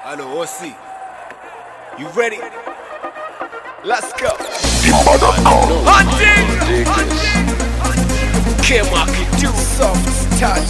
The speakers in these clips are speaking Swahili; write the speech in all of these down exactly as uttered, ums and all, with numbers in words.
Hello, O C. You ready? Let's go. Hunting! Came out, could do soft touch.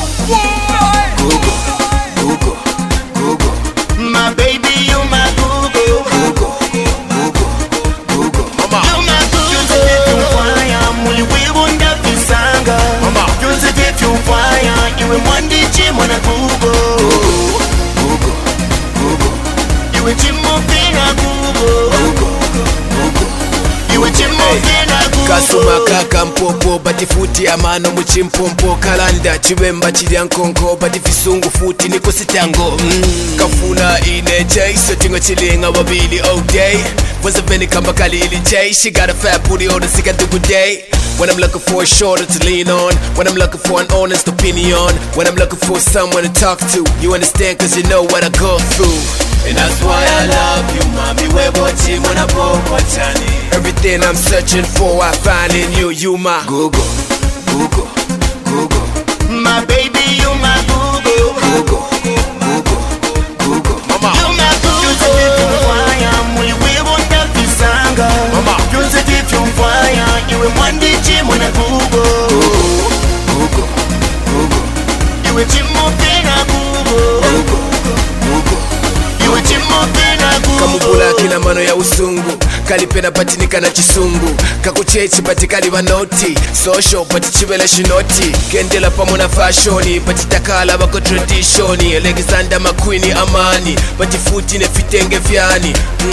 Google, Google, Google. My baby, you my Google. Google, Google, Google. Mama. You my Google. You say you fire, muli wibunda pisanga. Mama. You say you fire, you in one D J mwana Google. Google, Google. You in Jimmo Pina Google. Google, Google. You in Jimmo Pina Google. Kasuma kaka mpopo batifuti amano muchimpompo kalanda chibemba chilya nkonko batifisungu futi niko sitango mm. Kafuna ine jay sotingo chilinga wabili all day was a veni kamba kalili jay she got a fat booty on the sick at the day. When I'm looking for a shoulder to lean on, when I'm looking for an honest opinion, when I'm looking for someone to talk to, you understand cause you know what I go through. And that's why I love you, mommy. Webochi mwana bobo chani. Everything I'm searching for, I find in you. You my Google, Google, Google. My baby, you my Google. Google, Google, Google. Mama. You my Google. You say if you fire, muli wibunda pisanga. Mama. You say if you fire, you in one D J mwana Google. Google, Google. You in Jimmo Pina Google. Google, Google. You in Jimmo Pina Google. Kamubula kina mano ya usungu kalipena patinika na chisungu kakuchechi pati kaliva noti social pati chibela shinoti kendela pamona fashoni pati takala bako traditioni Alexander McQueen amani pati futi ne fitenge vyani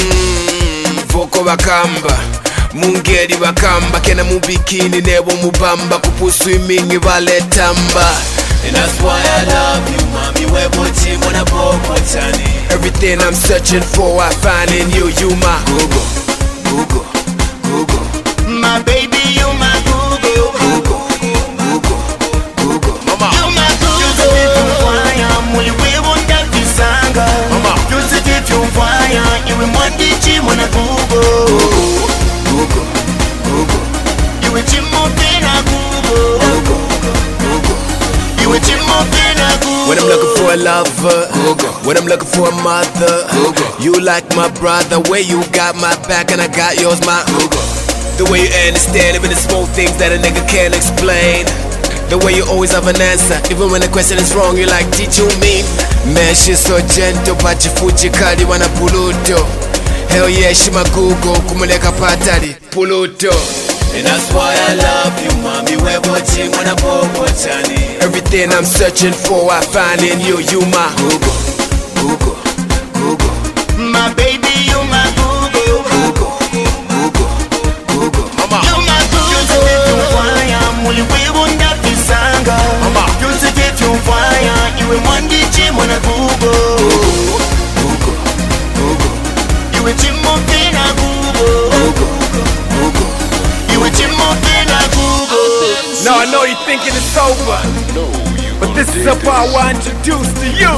mm, voko bakamba mungeri bakamba kena mubikini nebo mubamba kupu swimming baletamba. And that's why I love you, mommy. Webochi mwana bobo chani. Everything I'm searching for, I find in you. You my Google, Google, Google. My baby, you my Google. Google, Google, Google. Mama. You my Google. You say if you fire, muli wibunda pisanga. Mama. You say if you fire, you in one D J mwana Google. Google, Google. You in Jimmo Pina Google. Google, Google. You in Jimmo Pina Google. When I'm looking for a lover, Google. when I'm looking for a mother, Google. you like my brother, where you got my back and I got yours, my Google. The way you understand even the small things that a nigga can't explain. The way you always have an answer, even when the question is wrong, you're like, did you mean? Man, she's so gentle, but you fuji kali wana puluto. Hell yeah, she my Google, kumuleka patali, puluto. And that's why I love you, mommy. Webochi mwana bobo chani. Everything I'm searching for, I find in you. You my Google, Google, Google. My baby, you my Google. Google, Google, Google. Mama. You my Google. You say if you fire, muli wibunda pisanga. Mama. You say if you fire, you in one D J mwana Google. Google, Google. You in Jimmo Pina Google. Google, Google. You in Jimmo Pina Google. Now I know you're thinking it's over, but this is a part I want to introduce to you,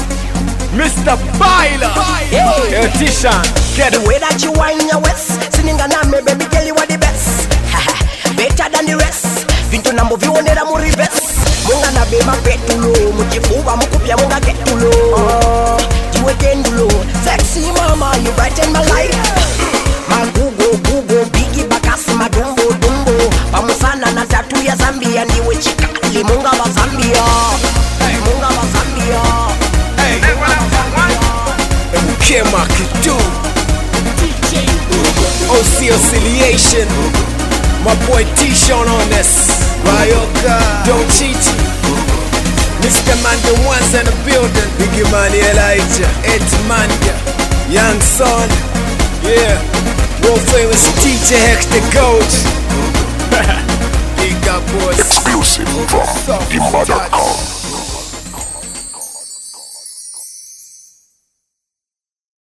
Mister Baila. Yo, Tishan, get The it. way that you whine your waist, singing a name, baby girl, you are the best. Better than the rest. Vinto nambo vionera mu reverse. Munga na bema petulo, mujifuba mukupya munga getulo. You agendulo, sexy mama, you brighten my life. Magugo, gugo, bigi bakasi, madumbo, dumbo. Pamusana na tatu ya Zambia, niwe chikali, munga wa Zambia. Munga wa Zambia. Hey, Kema Kidu, O C Oscillation, my boy T-Shon on this. Ryoka, Don't Cheat, Mister Manda One's in the building. Biggie Money Elijah, Ed Manda, Young Son, yeah, world famous D J Hex the Coach. Big up boys. Exclusive from the mother dot com.